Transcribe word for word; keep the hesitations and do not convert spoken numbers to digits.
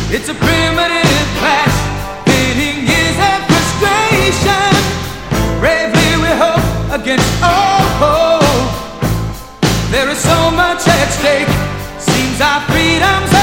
It's a primitive clash, pitting years of frustration. Bravely we hope against all hope. There is so much at stake, seems our freedom's